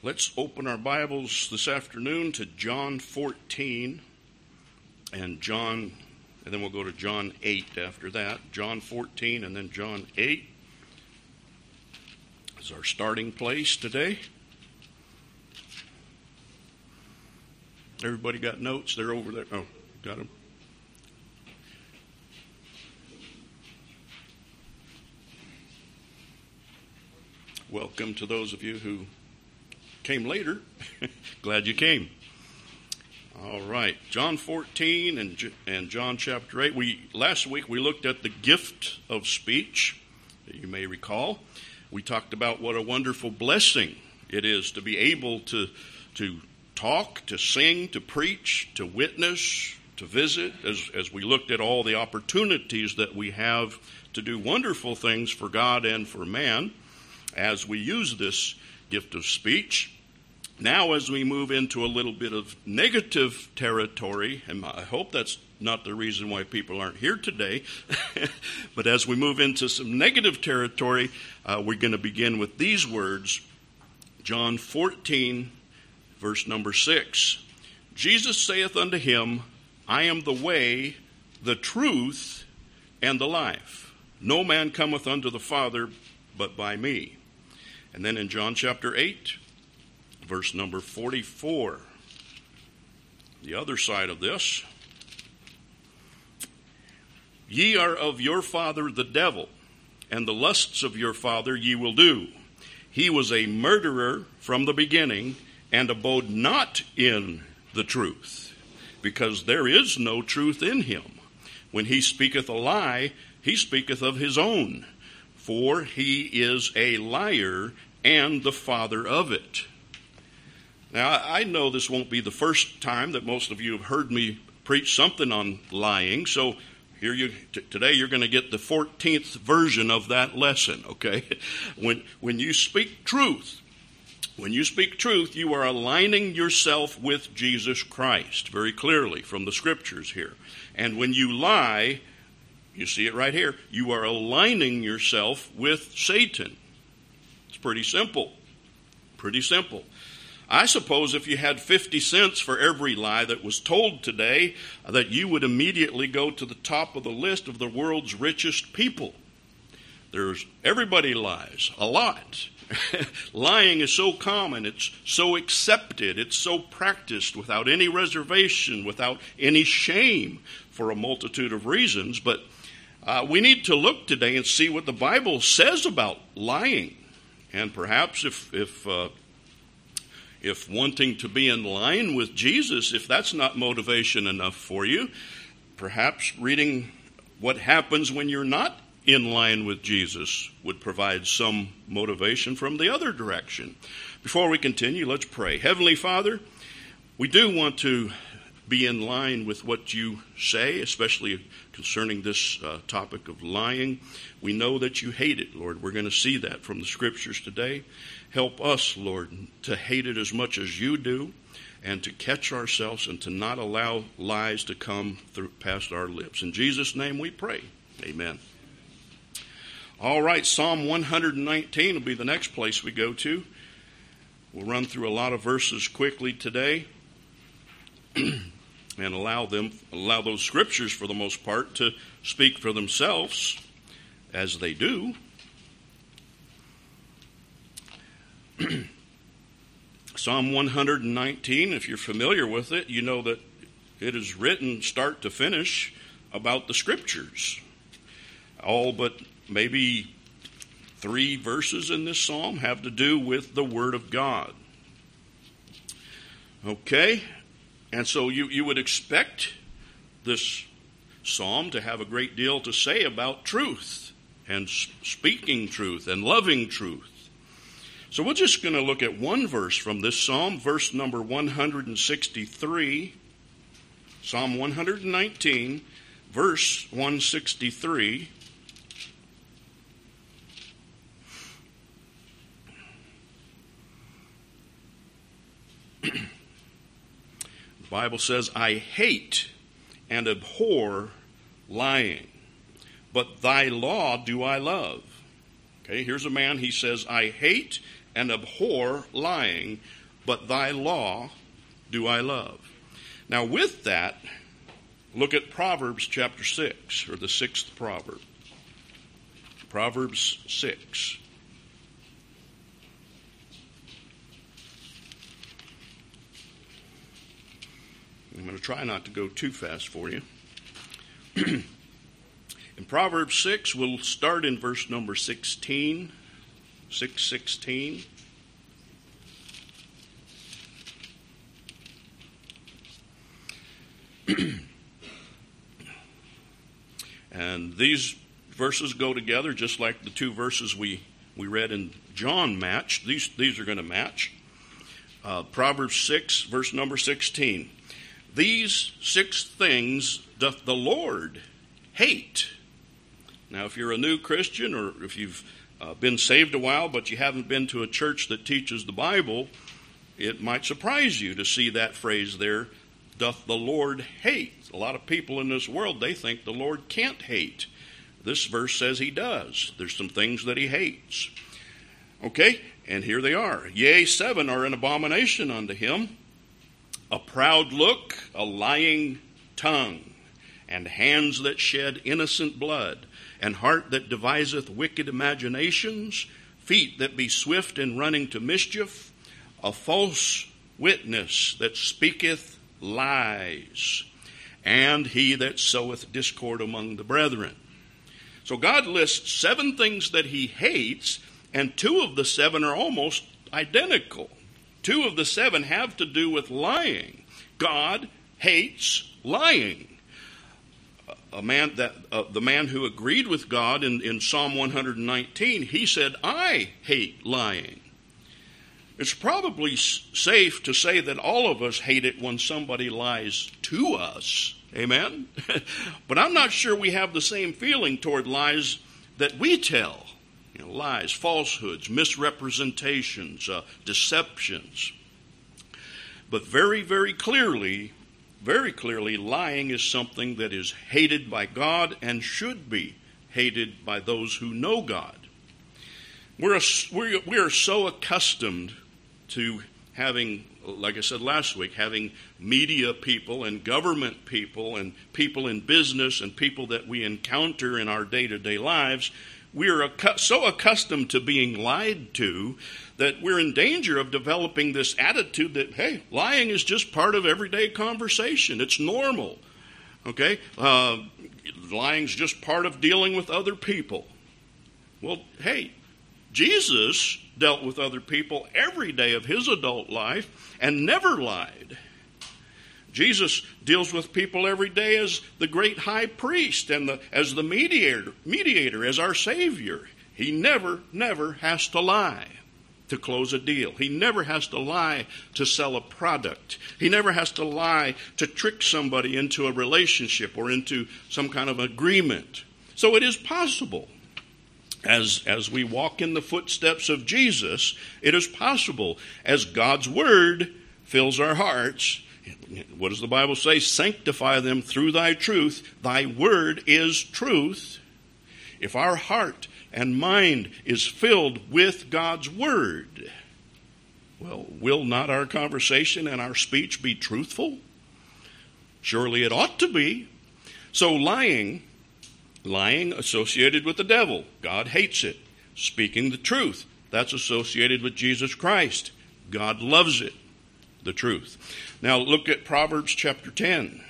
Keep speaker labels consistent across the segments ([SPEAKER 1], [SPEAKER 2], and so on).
[SPEAKER 1] Let's open our Bibles this afternoon to John 14 and then we'll go to John 8 after that. John 14 and then John 8 is our starting place today. Everybody got notes? They're over there. Oh, got them. Welcome to those of you who came later. Glad you came. All right, John 14 and John chapter 8. Last week we looked at the gift of speech, you may recall. We talked about what a wonderful blessing it is to be able to talk, to sing, to preach, to witness, to visit, as we looked at all the opportunities that we have to do wonderful things for God and for man as we use this gift of speech. Now, as we move into a little bit of negative territory, and I hope that's not the reason why people aren't here today, but as we move into some negative territory, we're going to begin with these words. John 14, verse number 6. Jesus saith unto him, I am the way, the truth, and the life. No man cometh unto the Father but by me. And then in John chapter 8, verse number 44, the other side of this. Ye are of your father the devil, and the lusts of your father ye will do. He was a murderer from the beginning, and abode not in the truth, because there is no truth in him. When he speaketh a lie, he speaketh of his own, for he is a liar and the father of it. Now, I know this won't be the first time that most of you have heard me preach something on lying, so today you're going to get the 14th version of that lesson, okay? When you speak truth, you are aligning yourself with Jesus Christ, very clearly from the scriptures here. And when you lie, you see it right here, you are aligning yourself with Satan. It's pretty simple. Pretty simple. I suppose if you had 50 cents for every lie that was told today, that you would immediately go to the top of the list of the world's richest people. Everybody lies, a lot. Lying is so common, it's so accepted, it's so practiced without any reservation, without any shame for a multitude of reasons. But we need to look today and see what the Bible says about lying. And perhaps if wanting to be in line with Jesus, if that's not motivation enough for you, perhaps reading what happens when you're not in line with Jesus would provide some motivation from the other direction. Before we continue, let's pray. Heavenly Father, we do want to be in line with what you say, especially concerning this topic of lying. We know that you hate it, Lord. We're going to see that from the scriptures today. Help us, Lord, to hate it as much as you do, and to catch ourselves and to not allow lies to come through past our lips. In Jesus' name we pray. Amen. All right, Psalm 119 will be the next place we go to. We'll run through a lot of verses quickly today and allow those scriptures, for the most part, to speak for themselves, as they do. Psalm 119, if you're familiar with it, you know that it is written start to finish about the scriptures. All but maybe 3 verses in this psalm have to do with the Word of God. Okay? And so you would expect this psalm to have a great deal to say about truth and speaking truth and loving truth. So we're just going to look at one verse from this psalm, verse number 163, Psalm 119, verse 163. The Bible says, I hate and abhor lying, but thy law do I love. Okay, here's a man, he says, I hate and abhor lying, but thy law do I love. Now with that, look at Proverbs chapter 6, or the 6th proverb. Proverbs 6. I'm going to try not to go too fast for you. In Proverbs 6, we'll start in verse number 16. 6:16. And these verses go together just like the two verses we read in John matched. These are going to match. Proverbs 6, verse number 16. These 6 things doth the Lord hate. Now, if you're a new Christian, or if you've been saved a while but you haven't been to a church that teaches the Bible, it might surprise you to see that phrase there, doth the Lord hate. A lot of people in this world, they think the Lord can't hate. This verse says he does. There's some things that he hates. Okay, and here they are. Yea, 7 are an abomination unto him: a proud look, a lying tongue, and hands that shed innocent blood, and heart that deviseth wicked imaginations, feet that be swift in running to mischief, a false witness that speaketh lies, and he that soweth discord among the brethren. So God lists 7 things that he hates, and 2 of the 7 are almost identical. 2 of the 7 have to do with lying. God hates lying. The man who agreed with God in Psalm 119, he said, I hate lying. It's probably safe to say that all of us hate it when somebody lies to us. Amen? But I'm not sure we have the same feeling toward lies that we tell. Lies, falsehoods, misrepresentations, deceptions. But very, very clearly, lying is something that is hated by God and should be hated by those who know God. We are so accustomed to having, like I said last week, having media people and government people and people in business and people that we encounter in our day-to-day lives. We are so accustomed to being lied to that we're in danger of developing this attitude that, hey, lying is just part of everyday conversation. It's normal. Okay? Lying's just part of dealing with other people. Well, hey, Jesus dealt with other people every day of his adult life and never lied. Jesus deals with people every day as the great high priest and as the mediator, as our Savior. He never has to lie to close a deal. He never has to lie to sell a product. He never has to lie to trick somebody into a relationship or into some kind of agreement. So it is possible. As we walk in the footsteps of Jesus, it is possible, as God's Word fills our hearts. What does the Bible say? Sanctify them through thy truth. Thy word is truth. If our heart and mind is filled with God's word, well, will not our conversation and our speech be truthful? Surely it ought to be. So lying associated with the devil. God hates it. Speaking the truth, that's associated with Jesus Christ. God loves it. The truth. Now look at Proverbs chapter 10.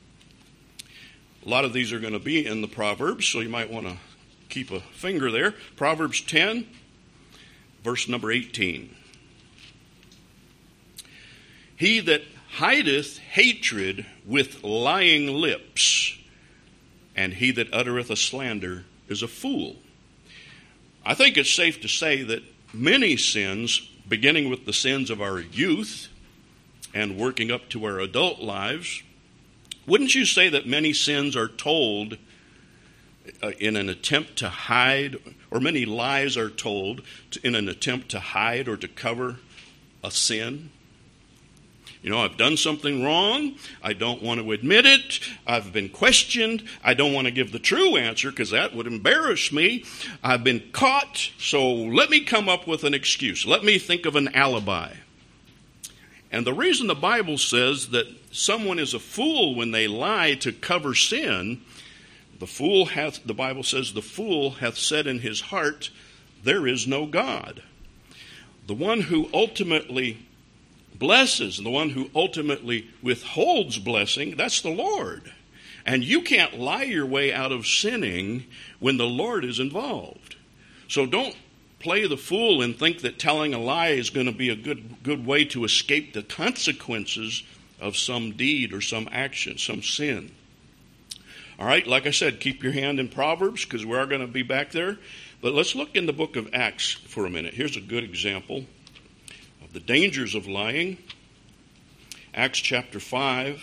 [SPEAKER 1] A lot of these are going to be in the Proverbs, so you might want to keep a finger there. Proverbs 10, verse number 18. He that hideth hatred with lying lips, and he that uttereth a slander is a fool. I think it's safe to say that many sins, beginning with the sins of our youth, and working up to our adult lives, wouldn't you say that many sins are told in an attempt to hide, or many lies are told in an attempt to hide or to cover a sin? I've done something wrong. I don't want to admit it. I've been questioned. I don't want to give the true answer because that would embarrass me. I've been caught, so let me come up with an excuse. Let me think of an alibi. And the reason the Bible says that someone is a fool when they lie to cover sin, the Bible says, the fool hath said in his heart, there is no God. The one who ultimately blesses and the one who ultimately withholds blessing, that's the Lord. And you can't lie your way out of sinning when the Lord is involved. So don't play the fool and think that telling a lie is going to be a good way to escape the consequences of some deed or some action, some sin. All right, like I said, keep your hand in Proverbs because we are going to be back there. But let's look in the book of Acts for a minute. Here's a good example of the dangers of lying. Acts chapter 5.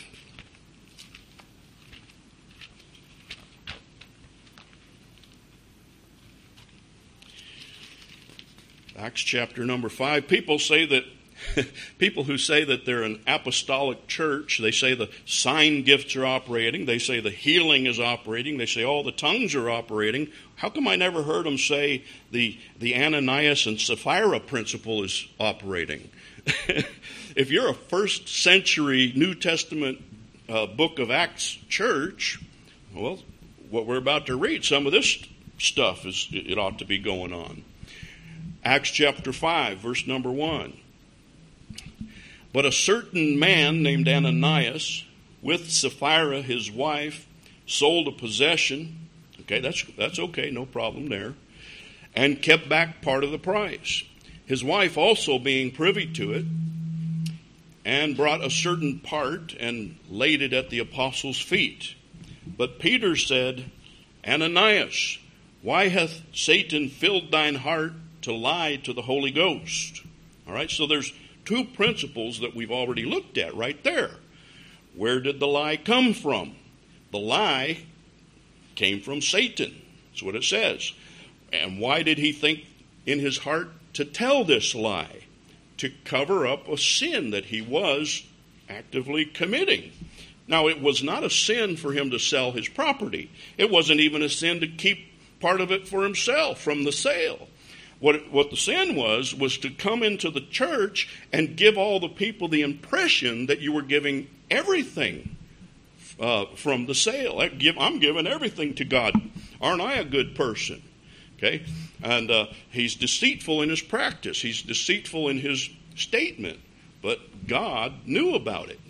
[SPEAKER 1] Acts chapter number 5. People who say that they're an apostolic church, they say the sign gifts are operating, they say the healing is operating, they say all the tongues are operating. How come I never heard them say the Ananias and Sapphira principle is operating? If you're a first century New Testament book of Acts church, well, what we're about to read, some of this stuff it ought to be going on. Acts chapter 5, verse number 1. But a certain man named Ananias, with Sapphira his wife, sold a possession. Okay, that's okay, no problem there. And kept back part of the price. His wife also being privy to it, and brought a certain part and laid it at the apostles' feet. But Peter said, Ananias, why hath Satan filled thine heart to lie to the Holy Ghost? All right, so there's two principles that we've already looked at right there. Where did the lie come from? The lie came from Satan. That's what it says. And why did he think in his heart to tell this lie? To cover up a sin that he was actively committing. Now, it was not a sin for him to sell his property. It wasn't even a sin to keep part of it for himself from the sale. What the sin was to come into the church and give all the people the impression that you were giving everything from the sale. I'm giving everything to God. Aren't I a good person? Okay? And he's deceitful in his practice. He's deceitful in his statement. But God knew about it.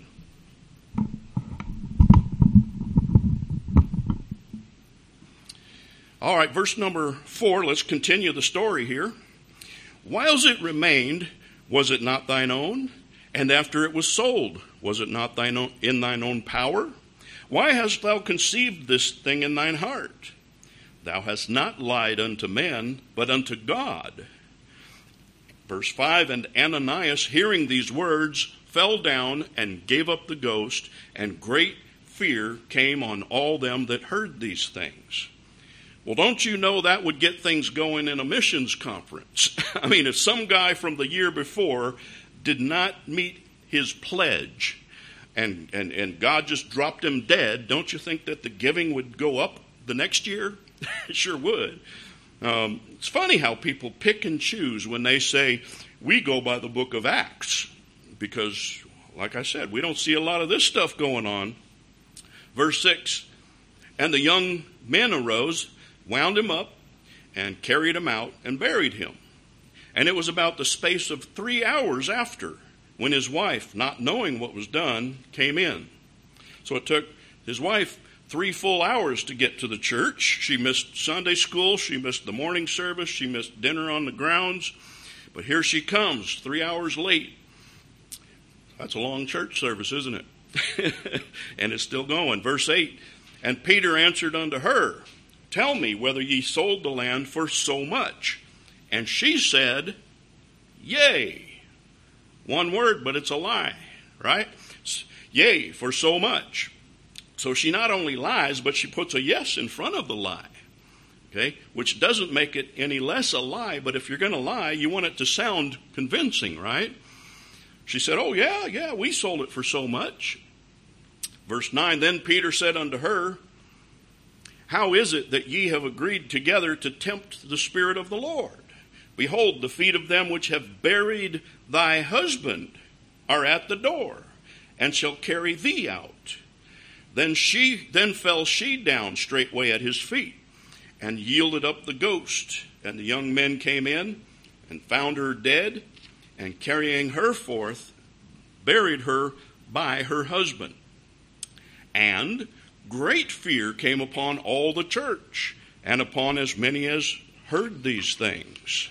[SPEAKER 1] All right, verse number 4, let's continue the story here. Whiles it remained, was it not thine own? And after it was sold, was it not thine own, in thine own power? Why hast thou conceived this thing in thine heart? Thou hast not lied unto men, but unto God. Verse 5, and Ananias, hearing these words, fell down and gave up the ghost, and great fear came on all them that heard these things. Well, don't you know that would get things going in a missions conference? I mean, if some guy from the year before did not meet his pledge and God just dropped him dead, don't you think that the giving would go up the next year? It sure would. It's funny how people pick and choose when they say, we go by the book of Acts. Because, like I said, we don't see a lot of this stuff going on. Verse 6, and the young men arose, wound him up, and carried him out, and buried him. And it was about the space of 3 hours after, when his wife, not knowing what was done, came in. So it took his wife 3 full hours to get to the church. She missed Sunday school, she missed the morning service, she missed dinner on the grounds. But here she comes, 3 hours late. That's a long church service, isn't it? And it's still going. Verse 8, and Peter answered unto her, tell me whether ye sold the land for so much. And she said, yea. One word, but it's a lie, right? Yea, for so much. So she not only lies, but she puts a yes in front of the lie, okay? Which doesn't make it any less a lie, but if you're going to lie, you want it to sound convincing, right? She said, oh, yeah, we sold it for so much. Verse 9, then Peter said unto her, how is it that ye have agreed together to tempt the Spirit of the Lord? Behold, the feet of them which have buried thy husband are at the door, and shall carry thee out. Then fell she down straightway at his feet, and yielded up the ghost. And the young men came in, and found her dead, and carrying her forth, buried her by her husband. And great fear came upon all the church, and upon as many as heard these things.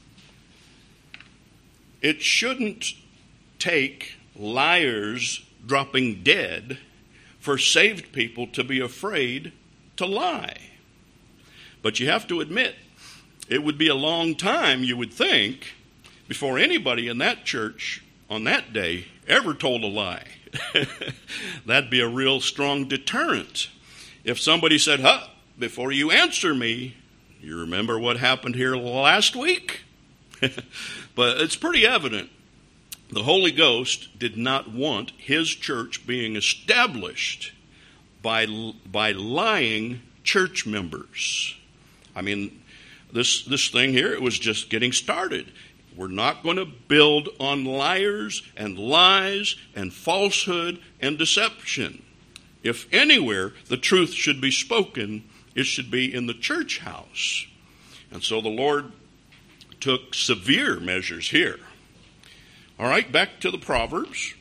[SPEAKER 1] It shouldn't take liars dropping dead for saved people to be afraid to lie. But you have to admit, it would be a long time, you would think, before anybody in that church on that day ever told a lie. That'd be a real strong deterrent. If somebody said, before you answer me, you remember what happened here last week? But it's pretty evident the Holy Ghost did not want his church being established by lying church members. I mean, this thing here, it was just getting started. We're not going to build on liars and lies and falsehood and deception. If anywhere the truth should be spoken, it should be in the church house. And so the Lord took severe measures here. All right, back to the Proverbs.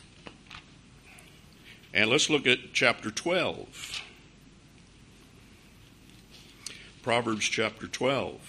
[SPEAKER 1] And let's look at chapter 12. Proverbs chapter 12.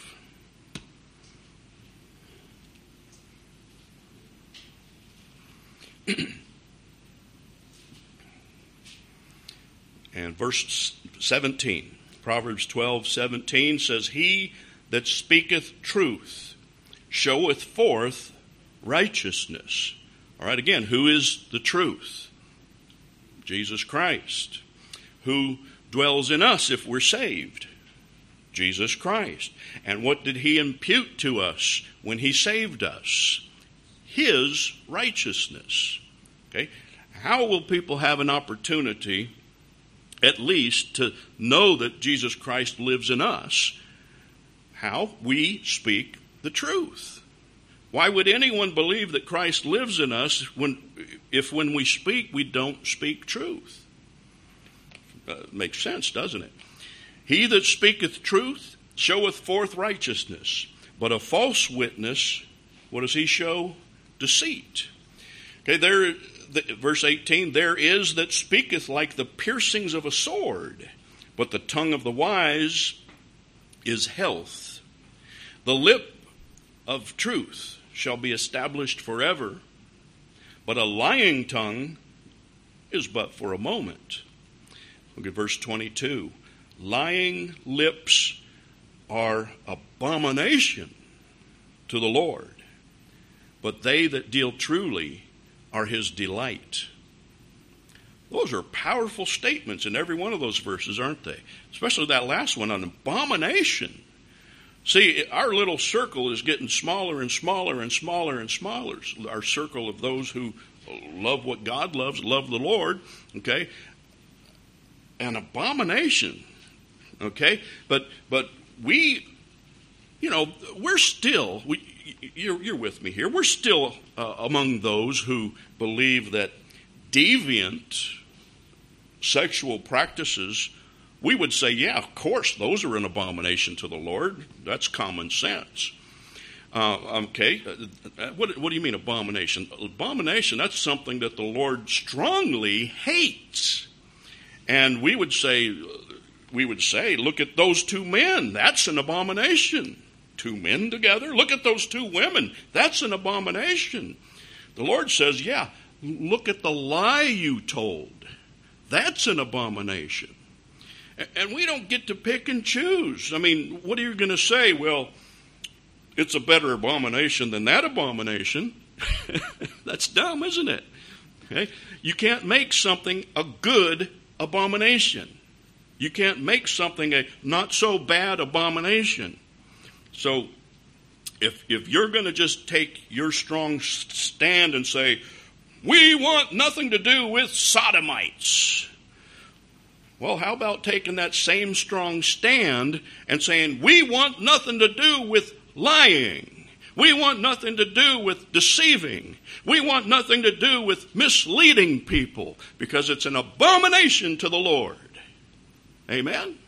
[SPEAKER 1] And verse 17, Proverbs 12:17 says, he that speaketh truth showeth forth righteousness. All right, again, who is the truth? Jesus Christ. Who dwells in us if we're saved? Jesus Christ. And what did he impute to us when he saved us? His righteousness. Okay? How will people have an opportunity at least to know that Jesus Christ lives in us? How? We speak the truth. Why would anyone believe that Christ lives in us if when we speak, we don't speak truth? Makes sense, doesn't it? He that speaketh truth showeth forth righteousness, but a false witness, what does he show? Deceit. Okay, verse 18, there is that speaketh like the piercings of a sword, but the tongue of the wise is health. The lip of truth shall be established forever, but a lying tongue is but for a moment. Look at verse 22. Lying lips are abomination to the Lord, but they that deal truly are his delight. Those are powerful statements in every one of those verses, aren't they? Especially that last one on abomination. See, our little circle is getting smaller and smaller and smaller and smaller. Our circle of those who love what God loves, love the Lord, okay? An abomination, okay? But we, we're still, you're with me here, we're still among those who believe that deviant sexual practices, we would say, yeah, of course, those are an abomination to the Lord. That's common sense. Okay, what do you mean abomination? Abomination, that's something that the Lord strongly hates. And we would say, look at those two men. That's an abomination. Two men together. Look at those two women. That's an abomination. The Lord says, yeah, look at the lie you told. That's an abomination. And we don't get to pick and choose. I mean, what are you going to say? Well, it's a better abomination than that abomination. That's dumb, isn't it? Okay? You can't make something a good abomination. You can't make something a not so bad abomination. So if you're going to just take your strong stand and say, we want nothing to do with sodomites. Well, how about taking that same strong stand and saying, we want nothing to do with lying. We want nothing to do with deceiving. We want nothing to do with misleading people, because it's an abomination to the Lord. Amen?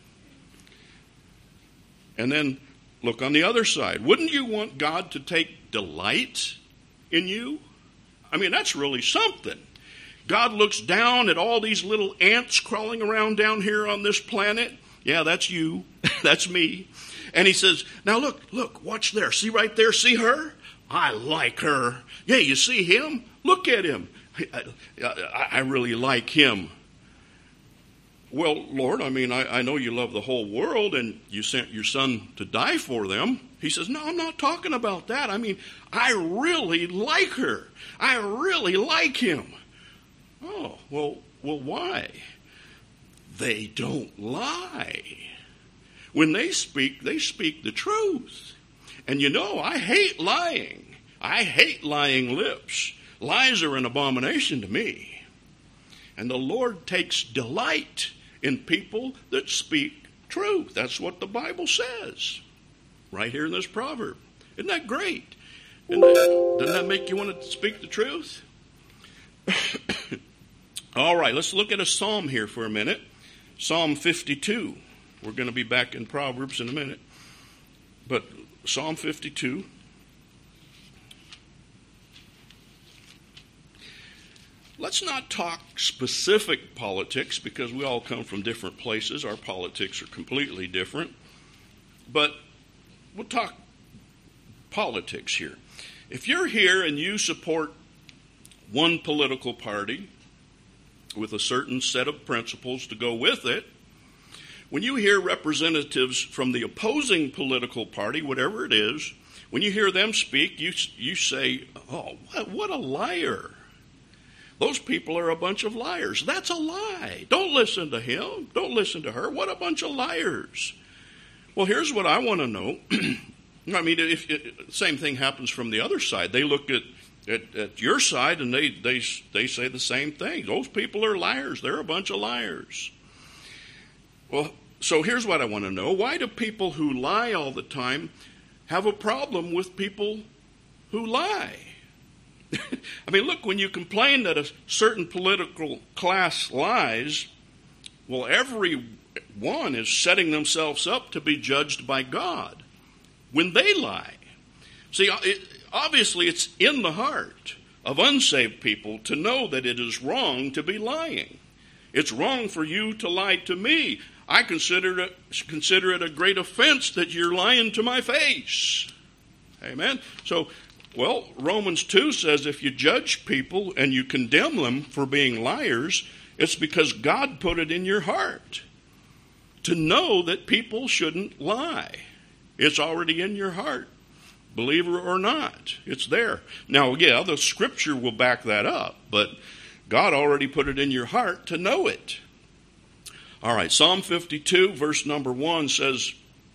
[SPEAKER 1] And then look on the other side. Wouldn't you want God to take delight in you? I mean, that's really something. God looks down at all these little ants crawling around down here on this planet. Yeah, that's you. That's me. And he says, now look, watch there. See right there? See her? I like her. Yeah, you see him? Look at him. I really like him. Well, Lord, I mean, I know you love the whole world and you sent your son to die for them. He says, no, I'm not talking about that. I mean, I really like her. I really like him. Oh, well, why? They don't lie. When they speak the truth. And you know, I hate lying. I hate lying lips. Lies are an abomination to me. And the Lord takes delight in people that speak truth. That's what the Bible says. Right here in this proverb. Isn't that great? Doesn't that make you want to speak the truth? All right, let's look at a psalm here for a minute. Psalm 52. We're going to be back in Proverbs in a minute. But Psalm 52. Let's not talk specific politics, because we all come from different places. Our politics are completely different. But we'll talk politics here. If you're here and you support one political party with a certain set of principles to go with it, when you hear representatives from the opposing political party, whatever it is, when you hear them speak, you say, oh, what a liar. Those people are a bunch of liars. That's a lie. Don't listen to him. Don't listen to her. What a bunch of liars. Well, here's what I want to know. I mean, the same thing happens from the other side. They look at your side and they say the same thing. Those people are liars. They're a bunch of liars. Well, so here's what I want to know. Why do people who lie all the time have a problem with people who lie? I mean, look, when you complain that a certain political class lies, well, everyone is setting themselves up to be judged by God when they lie. See, obviously it's in the heart of unsaved people to know that it is wrong to be lying. It's wrong for you to lie to me. I consider it a great offense that you're lying to my face. Amen? So, well, Romans 2 says if you judge people and you condemn them for being liars, it's because God put it in your heart to know that people shouldn't lie. It's already in your heart, believer or not. It's there. Now, yeah, the Scripture will back that up, but God already put it in your heart to know it. All right, Psalm 52, verse number 1 says,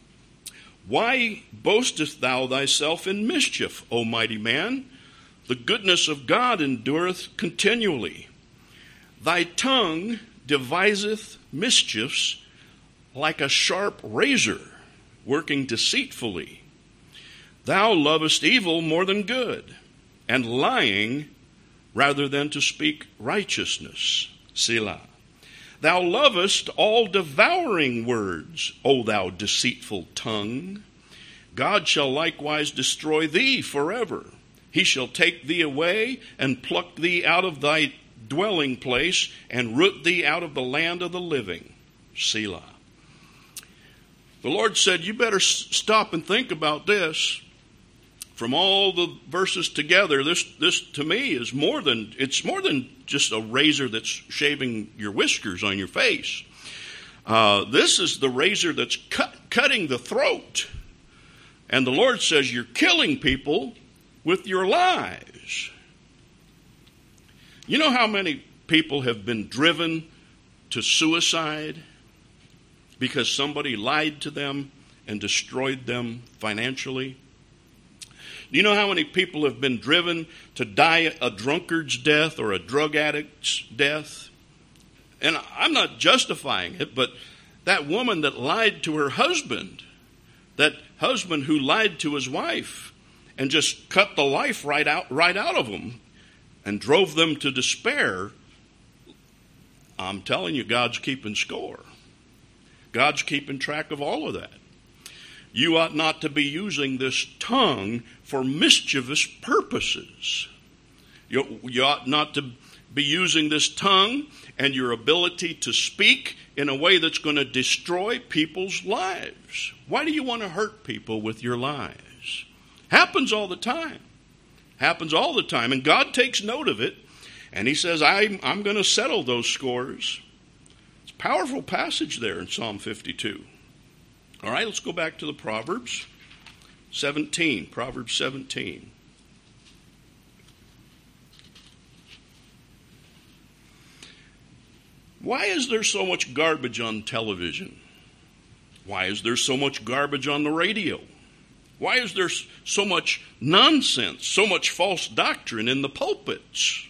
[SPEAKER 1] why boastest thou thyself in mischief, O mighty man? The goodness of God endureth continually. Thy tongue deviseth mischiefs like a sharp razor, working deceitfully. Thou lovest evil more than good, and lying rather than to speak righteousness. Selah. Thou lovest all devouring words, O thou deceitful tongue. God shall likewise destroy thee forever. He shall take thee away and pluck thee out of thy dwelling place and root thee out of the land of the living. Selah. The Lord said, you better stop and think about this. From all the verses together, this to me is more than just a razor that's shaving your whiskers on your face. This is the razor that's cutting the throat. And the Lord says you're killing people with your lies. You know how many people have been driven to suicide because somebody lied to them and destroyed them financially? Do you know how many people have been driven to die a drunkard's death or a drug addict's death? And I'm not justifying it, but that woman that lied to her husband, that husband who lied to his wife and just cut the life right out of them and drove them to despair, I'm telling you, God's keeping score. God's keeping track of all of that. You ought not to be using this tongue for mischievous purposes. You ought not to be using this tongue and your ability to speak in a way that's going to destroy people's lives. Why do you want to hurt people with your lies? Happens all the time. Happens all the time. And God takes note of it. And he says, I'm going to settle those scores. It's a powerful passage there in Psalm 52. All right, let's go back to the Proverbs 17. Proverbs 17. Why is there so much garbage on television? Why is there so much garbage on the radio? Why is there so much nonsense, so much false doctrine in the pulpits?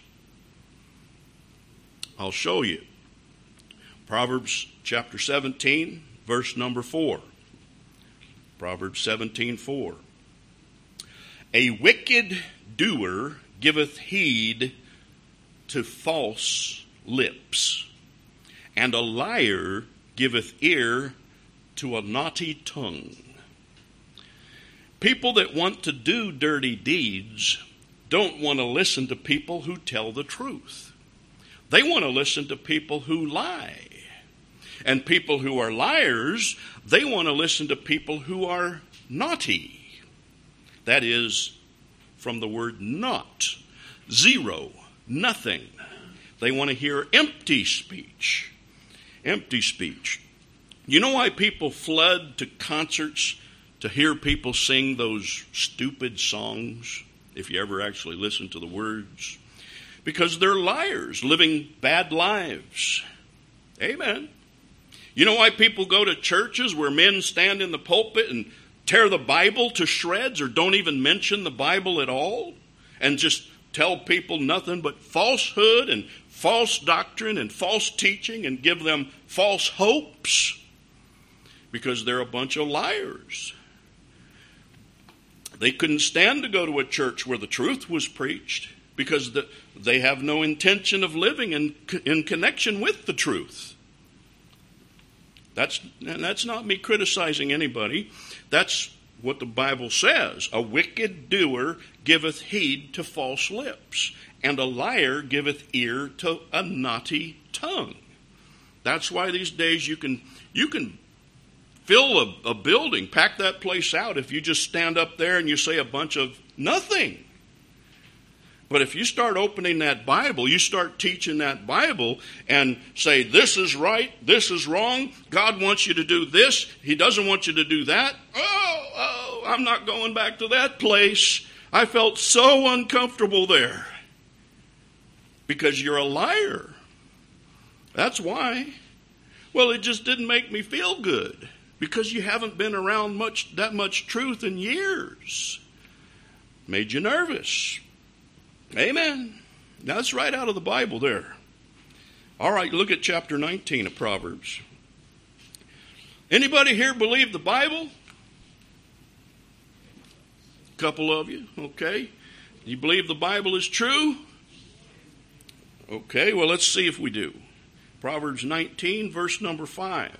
[SPEAKER 1] I'll show you. Proverbs chapter 17, verse number 4. Proverbs 17:4. A wicked doer giveth heed to false lips, and a liar giveth ear to a naughty tongue. People that want to do dirty deeds don't want to listen to people who tell the truth. They want to listen to people who lie. And people who are liars, they want to listen to people who are naughty. That is from the word not, zero, nothing. They want to hear empty speech. Empty speech. You know why people flood to concerts to hear people sing those stupid songs, if you ever actually listen to the words? Because they're liars, living bad lives. Amen. You know why people go to churches where men stand in the pulpit and tear the Bible to shreds or don't even mention the Bible at all and just tell people nothing but falsehood and false doctrine and false teaching and give them false hopes? Because they're a bunch of liars. They couldn't stand to go to a church where the truth was preached because they have no intention of living in connection with the truth. That's not me criticizing anybody. That's what the Bible says. A wicked doer giveth heed to false lips, and a liar giveth ear to a naughty tongue. That's why these days you can fill a building, pack that place out if you just stand up there and you say a bunch of nothing. But if you start opening that Bible, you start teaching that Bible and say, this is right, this is wrong, God wants you to do this, He doesn't want you to do that. Oh, I'm not going back to that place. I felt so uncomfortable there. Because you're a liar. That's why. Well, it just didn't make me feel good. Because you haven't been around that much truth in years. Made you nervous. Amen. Now that's right out of the Bible there. All right, look at chapter 19 of Proverbs. Anybody here believe the Bible? A couple of you, okay. You believe the Bible is true? Okay, well, let's see if we do. Proverbs 19, verse number 5.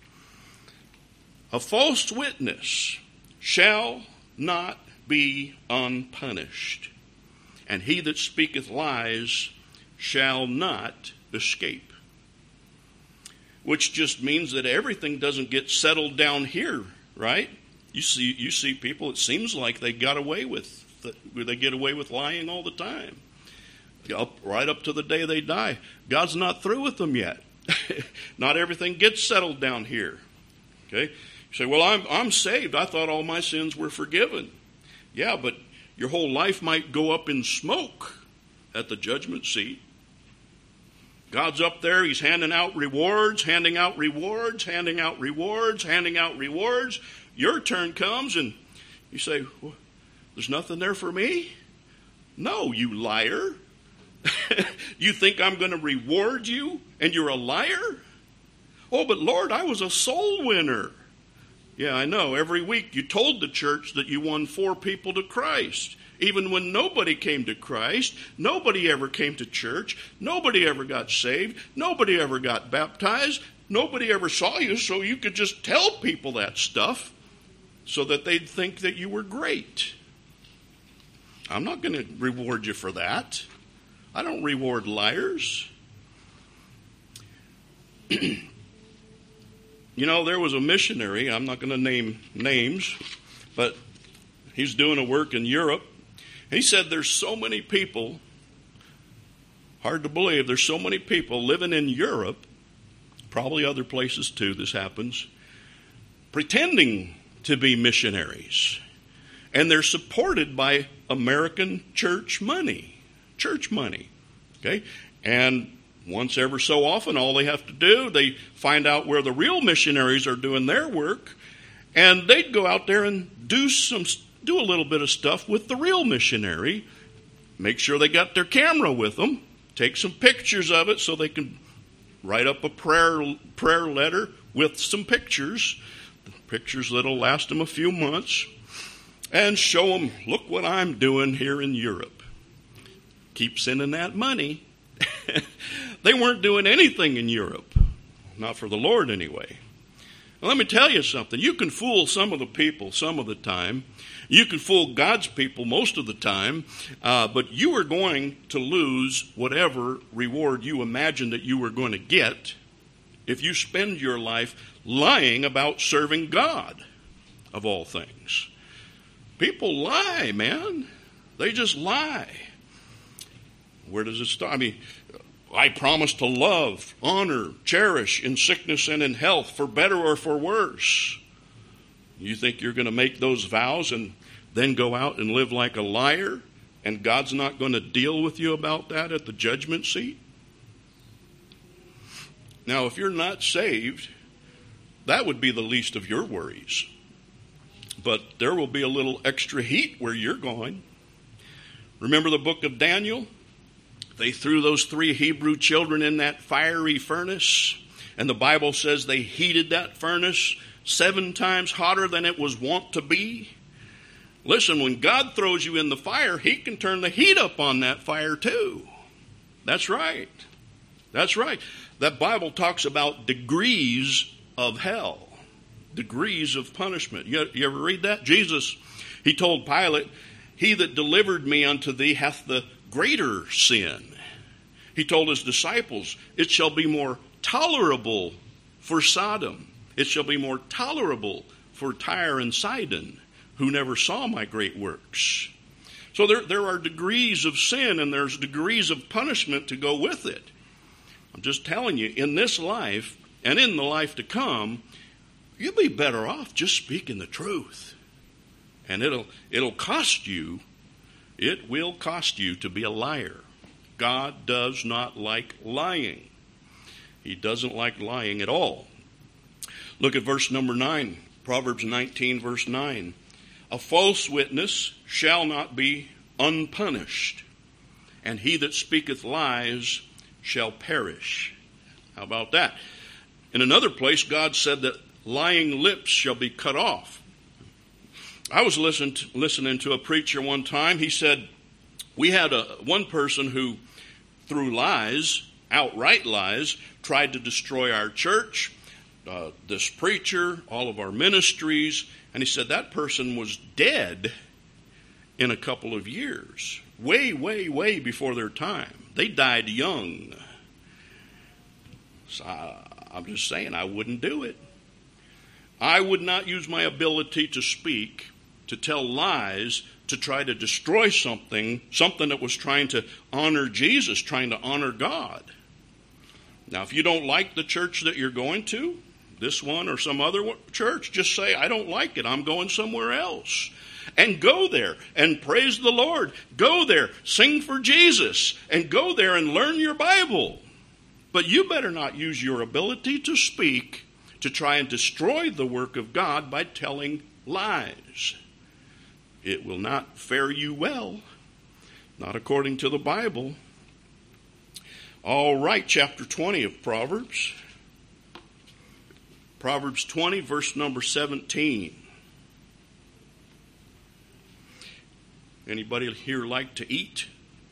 [SPEAKER 1] A false witness shall not be unpunished, and he that speaketh lies shall not escape. Which just means that everything doesn't get settled down here, right? You see people, it seems like they get away with lying all the time. Right up to the day they die. God's not through with them yet. Not everything gets settled down here. Okay? You say, well, I'm saved. I thought all my sins were forgiven. Yeah, but your whole life might go up in smoke at the judgment seat. God's up there. He's handing out rewards, handing out rewards, handing out rewards, handing out rewards. Your turn comes and you say, There's nothing there for me? No, you liar. You think I'm going to reward you and you're a liar? Oh, but Lord, I was a soul winner. Yeah, I know. Every week you told the church that you won 4 people to Christ. Even when nobody came to Christ, nobody ever came to church, nobody ever got saved, nobody ever got baptized, nobody ever saw you, so you could just tell people that stuff so that they'd think that you were great. I'm not going to reward you for that. I don't reward liars. You know, there was a missionary, I'm not going to name names, but he's doing a work in Europe. He said there's so many people, hard to believe, there's so many people living in Europe, probably other places too, this happens, pretending to be missionaries. And they're supported by American church money. Okay? And once ever so often, all they have to do, they find out where the real missionaries are doing their work, and they'd go out there and do a little bit of stuff with the real missionary, make sure they got their camera with them, take some pictures of it so they can write up a prayer letter with some pictures that'll last them a few months, and show them, look what I'm doing here in Europe. Keep sending that money. They weren't doing anything in Europe. Not for the Lord, anyway. Now, let me tell you something. You can fool some of the people some of the time. You can fool God's people most of the time. But you are going to lose whatever reward you imagine that you were going to get if you spend your life lying about serving God, of all things. People lie, man. They just lie. Where does it start? I mean, I promise to love, honor, cherish in sickness and in health, for better or for worse. You think you're going to make those vows and then go out and live like a liar, and God's not going to deal with you about that at the judgment seat? Now, if you're not saved, that would be the least of your worries. But there will be a little extra heat where you're going. Remember the book of Daniel? They threw those 3 Hebrew children in that fiery furnace, and the Bible says they heated that furnace 7 times hotter than it was wont to be. Listen, when God throws you in the fire, He can turn the heat up on that fire too. That's right. That's right. That Bible talks about degrees of hell, degrees of punishment. You ever read that? Jesus, He told Pilate, "He that delivered me unto thee hath the greater sin." He told His disciples, "It shall be more tolerable for Sodom. It shall be more tolerable for Tyre and Sidon, who never saw my great works." So there are degrees of sin, and there's degrees of punishment to go with it. I'm just telling you, in this life and in the life to come, you'll be better off just speaking the truth. And it'll cost you. It will cost you to be a liar. God does not like lying. He doesn't like lying at all. Look at verse number 9, Proverbs 19, verse 9. "A false witness shall not be unpunished, and he that speaketh lies shall perish." How about that? In another place, God said that lying lips shall be cut off. I was listening to a preacher one time. He said, we had one person who, through lies, outright lies, tried to destroy our church, this preacher, all of our ministries. And he said that person was dead in a couple of years. Way, way, way before their time. They died young. So I'm just saying, I wouldn't do it. I would not use my ability to speak, to tell lies, to try to destroy something that was trying to honor Jesus, trying to honor God. Now, if you don't like the church that you're going to, this one or some other church, just say, I don't like it, I'm going somewhere else. And go there and praise the Lord. Go there, sing for Jesus, and go there and learn your Bible. But you better not use your ability to speak to try and destroy the work of God by telling lies. it will not fare you well. Not according to the Bible. All right, chapter 20 of Proverbs. Proverbs 20, verse number 17. Anybody here like to eat?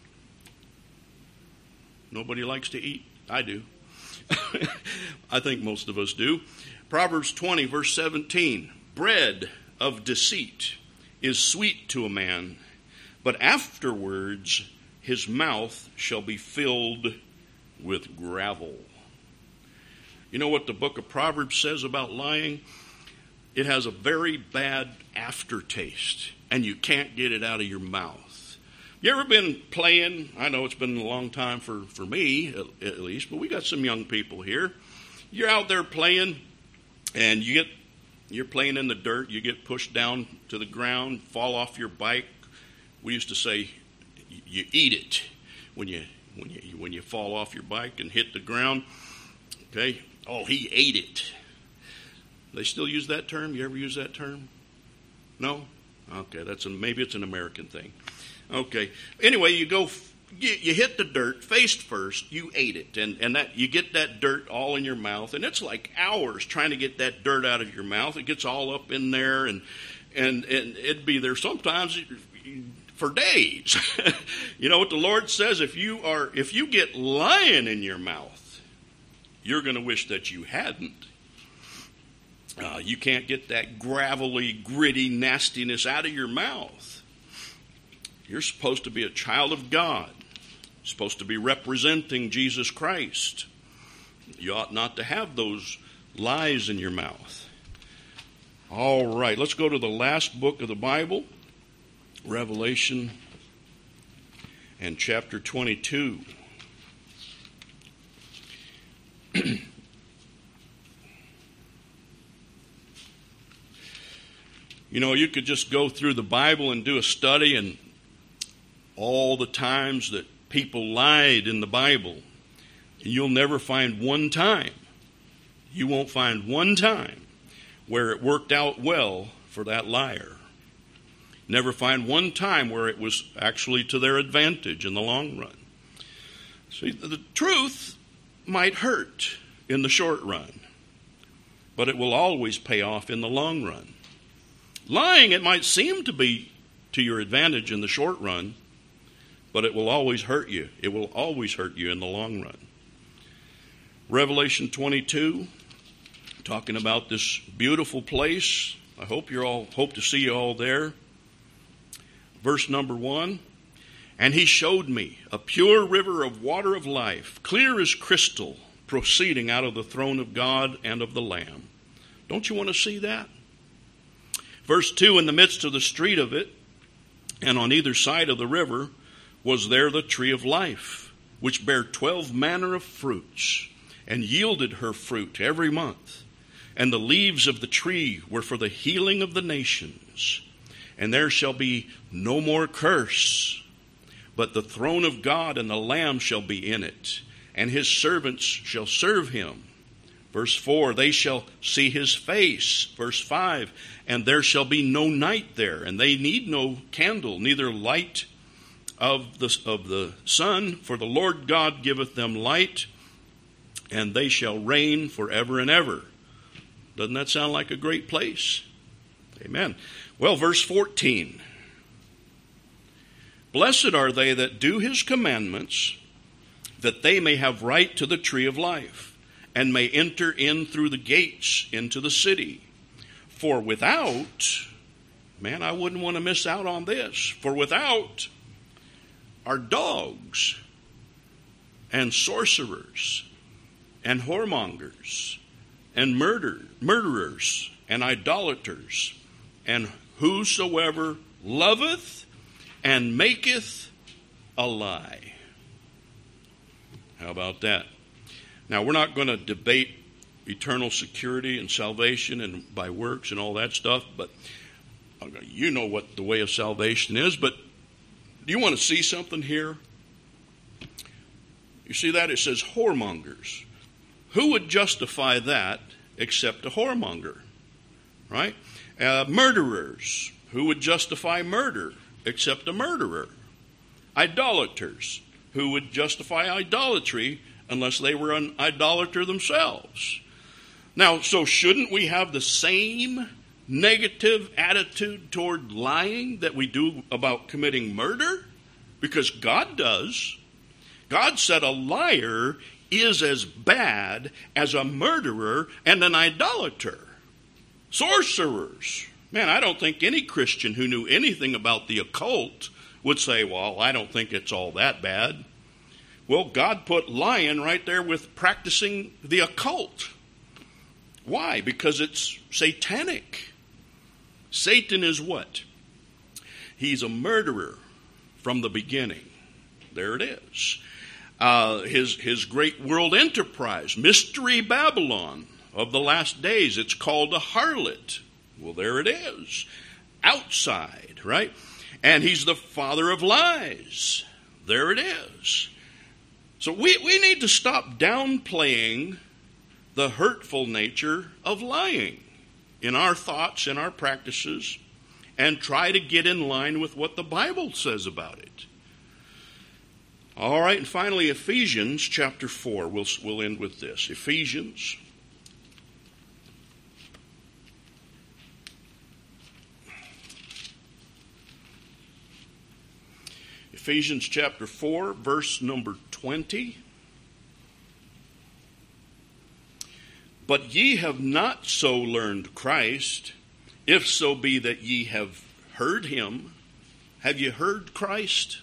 [SPEAKER 1] Nobody likes to eat? I do. I think most of us do. Proverbs 20, verse 17. Bread of deceit is sweet to a man, but afterwards his mouth shall be filled with gravel. You know what the book of Proverbs says about lying? It has a very bad aftertaste, and you can't get it out of your mouth. You ever been playing? I know it's been a long time for me, at least, but we got some young people here. You're out there playing, and you're playing in the dirt. You get pushed down to the ground, fall off your bike. We used to say, you eat it when you fall off your bike and hit the ground. Okay? Oh, he ate it. They still use that term? You ever use that term? No? Okay, maybe it's an American thing. Okay. Anyway, you hit the dirt face first. You ate it, and that you get that dirt all in your mouth, and it's like hours trying to get that dirt out of your mouth. It gets all up in there, and it'd be there sometimes for days. You know what the Lord says? If you get lying in your mouth, you're going to wish that you hadn't. You can't get that gravelly, gritty nastiness out of your mouth. You're supposed to be a child of God, supposed to be representing Jesus Christ. You ought not to have those lies in your mouth. All right, let's go to the last book of the Bible, Revelation and chapter 22. You know, you could just go through the Bible and do a study and all the times that people lied in the Bible, and you'll never find one time. You won't find one time where it worked out well for that liar. Never find one time where it was actually to their advantage in the long run. See, the truth might hurt in the short run, but it will always pay off in the long run. Lying, it might seem to be to your advantage in the short run, but it will always hurt you. It will always hurt you in the long run. Revelation 22, talking about this beautiful place. I hope to see you all there. Verse number 1. And he showed me a pure river of water of life, clear as crystal, proceeding out of the throne of God and of the Lamb. Don't you want to see that? Verse 2, in the midst of the street of it, and on either side of the river, was there the tree of life, which bare 12 manner of fruits, and yielded her fruit every month. And the leaves of the tree were for the healing of the nations. And there shall be no more curse, but the throne of God and the Lamb shall be in it, and his servants shall serve him. Verse 4, they shall see his face. Verse 5, and there shall be no night there, and they need no candle, neither light of the sun, for the Lord God giveth them light, and they shall reign forever and ever. Doesn't that sound like a great place? Amen. Well, verse 14. Blessed are they that do his commandments, that they may have right to the tree of life, and may enter in through the gates into the city. For without, man, I wouldn't want to miss out on this. For without are dogs and sorcerers and whoremongers and murderers and idolaters, and whosoever loveth and maketh a lie. How about that? Now, we're not going to debate eternal security and salvation and by works and all that stuff, but you know what the way of salvation is. But do you want to see something here? You see that? It says whoremongers. Who would justify that except a whoremonger? Right? Murderers. who would justify murder except a murderer? Idolaters, who would justify idolatry unless they were an idolater themselves? Now, so shouldn't we have the same negative attitude toward lying that we do about committing murder? Because God does. God said a liar is as bad as a murderer and an idolater. Sorcerers. Man, I don't think any Christian who knew anything about the occult would say, well, I don't think it's all that bad. Well, God put lying right there with practicing the occult. Why? Because it's satanic. Satan is what? He's a murderer from the beginning. There it is. His great world enterprise, Mystery Babylon of the last days, it's called a harlot. Well, there it is. Outside, right? And he's the father of lies. There it is. So we need to stop downplaying the hurtful nature of lying in our thoughts, in our practices, and try to get in line with what the Bible says about it. All right, and finally, Ephesians chapter 4. We'll end with this. Ephesians chapter 4, verse number 20. But ye have not so learned Christ, if so be that ye have heard him. Have you heard Christ?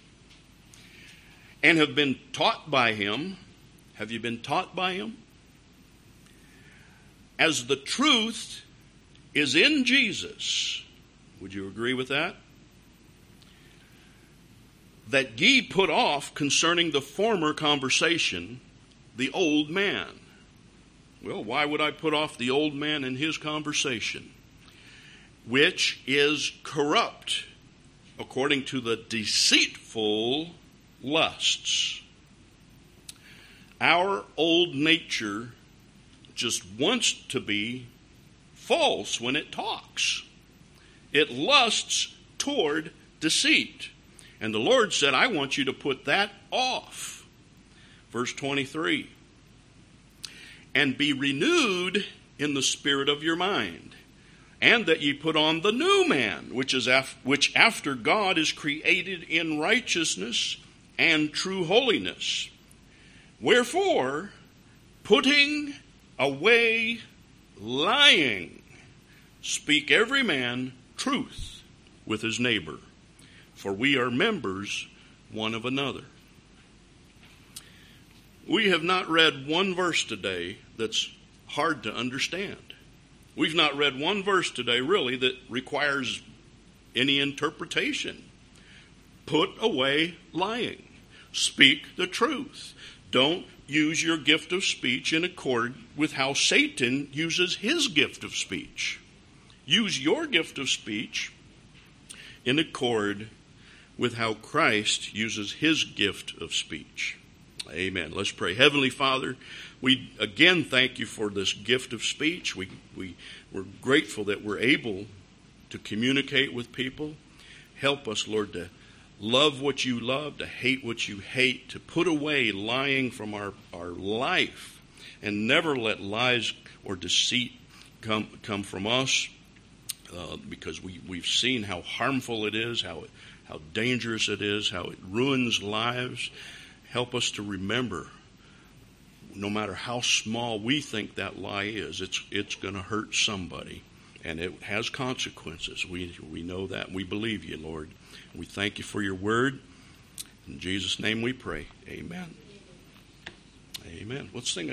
[SPEAKER 1] And have been taught by him. Have you been taught by him? As the truth is in Jesus. Would you agree with that? That ye put off concerning the former conversation, the old man. Well, why would I put off the old man and his conversation? Which is corrupt, according to the deceitful lusts. Our old nature just wants to be false when it talks. It lusts toward deceit. And the Lord said, I want you to put that off. Verse 23. And be renewed in the spirit of your mind, and that ye put on the new man, which after God is created in righteousness and true holiness. Wherefore, putting away lying, speak every man truth with his neighbor, for we are members one of another. We have not read one verse today that's hard to understand. We've not read one verse today, really, that requires any interpretation. Put away lying. Speak the truth. Don't use your gift of speech in accord with how Satan uses his gift of speech. Use your gift of speech in accord with how Christ uses his gift of speech. Amen. Let's pray. Heavenly Father, we again thank you for this gift of speech. We're grateful that we're able to communicate with people. Help us, Lord, to love what you love, to hate what you hate, to put away lying from our life, and never let lies or deceit come from us, because we've seen how harmful it is, how dangerous it is, how it ruins lives. Help us to remember, no matter how small we think that lie is, it's going to hurt somebody, and it has consequences. We know that. We believe you, Lord. We thank you for your word. In Jesus' name we pray. Amen. Amen. Let's sing